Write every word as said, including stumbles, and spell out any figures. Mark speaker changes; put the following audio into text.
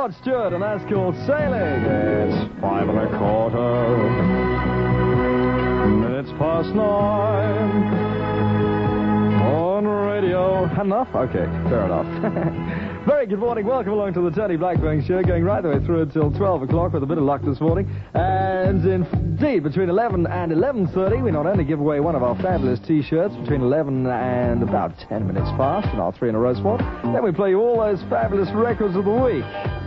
Speaker 1: Rod Stewart, and that's called Sailing. It's five and a quarter minutes past nine on radio. Had enough? Okay, fair enough. Very good morning. Welcome along to the Tony Blackburn Show, going right the way through until twelve o'clock with a bit of luck this morning. And indeed, between eleven and eleven thirty, we not only give away one of our fabulous T-shirts between eleven and about ten minutes past in our three in a row spot, then we play you all those fabulous records of the week.